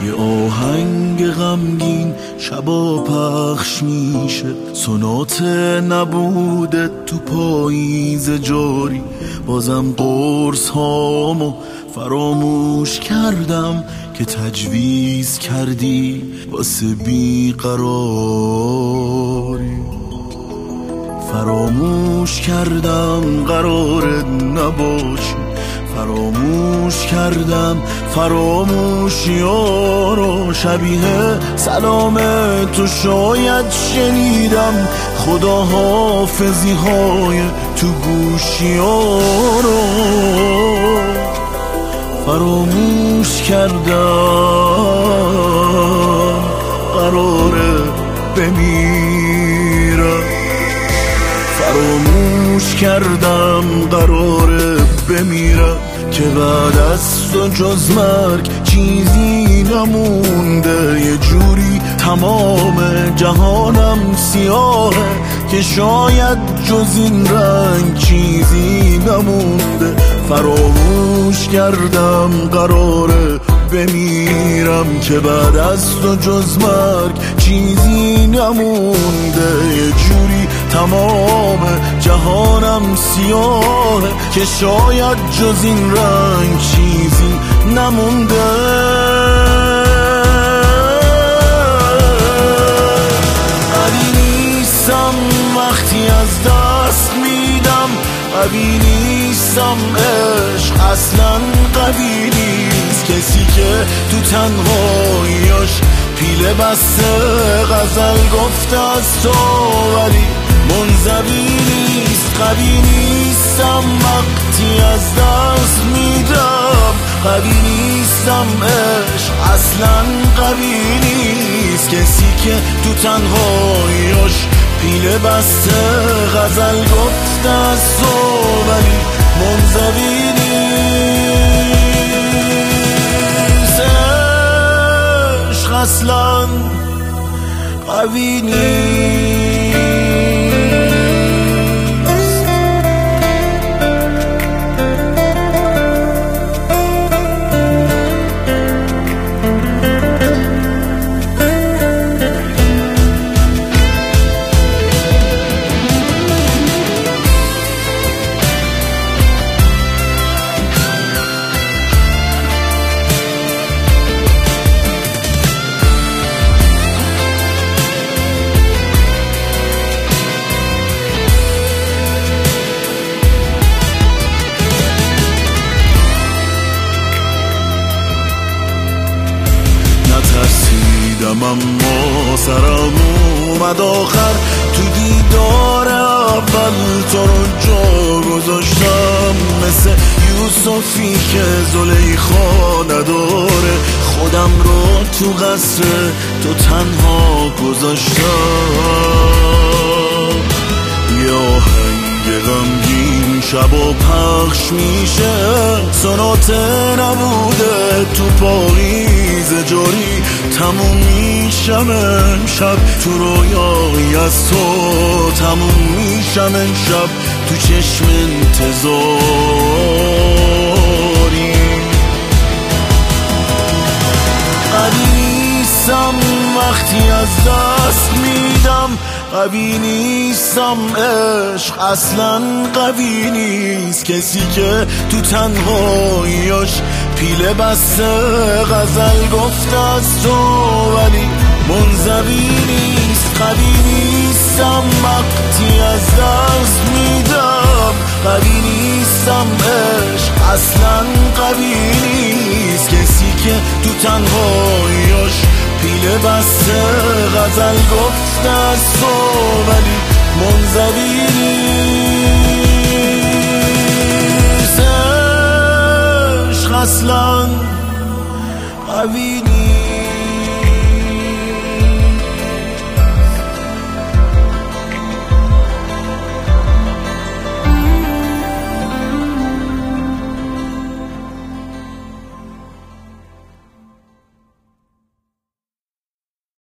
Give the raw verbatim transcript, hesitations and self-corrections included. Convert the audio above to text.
یه آهنگ غمگین شبا پخش میشه، سونات نبوده تو پاییز جاری. بازم قرص هامو فراموش کردم که تجویز کردی واسه بیقراری. فراموش کردم قرار نباشی، فراموش کردم فراموشی‌ها رو. شبیه سلام تو شاید شنیدم، خدا حافظی های تو گوشی‌ها رو. فراموش کردم قراره بمیرم، فراموش کردم قراره بمیرم که بعد از تو جز مرگ چیزی نمونده. یه جوری تمام جهانم سیاهه که شاید جز این رنگ چیزی نمونده. فراموش کردم قراره بمیرم که بعد از تو جز مرگ چیزی نمونده. یه جوری تمام جهانم سیاهه که شاید جز این رنگ چیزی نمونده. قوی نیستم وقتی از دست میدم، قوی نیستم عشق اصلا قوی نیست. کسی که تو تنهاییاش پیله بسته غزل گفته از تو ولی منزوی نیست. قوی نیستم وقتی از دست میدم، قوی نیستم عشق اصلا قوی نیست. کسی که تو تنهاییاش پیله بسته غزل گفته از تو ولی منزوی نیست. عشق اصلا قوی نیست. اما سرم اومد آخر تو دیدار اول تو رو جا گذاشتم. مثل یوسفی که زلیخا نداره، خودم رو تو قصر تو تنها گذاشتم. یه آهنگ غمگین شبا پخش میشه، سونات نبوده تو پاییز جاری. تموم میشم امشب تو رویایی از تو، تموم میشم امشب تو چشم انتظاری. قوی نیستم وقتی از دست میدم، قوی نیستم عشق اصلا قوی نیست. کسی که تو تنهاییاش پیله بسته غزل گفته از تو ولی منزوی نیست. قوی نیستم وقتی از دست میدم، قوی نیستم عشق اصلا قوی نیست. کسی که تو تنهاییاش پیله بسته غزل گفته از تو ولی منزوی نیست. عشق اصلا قوی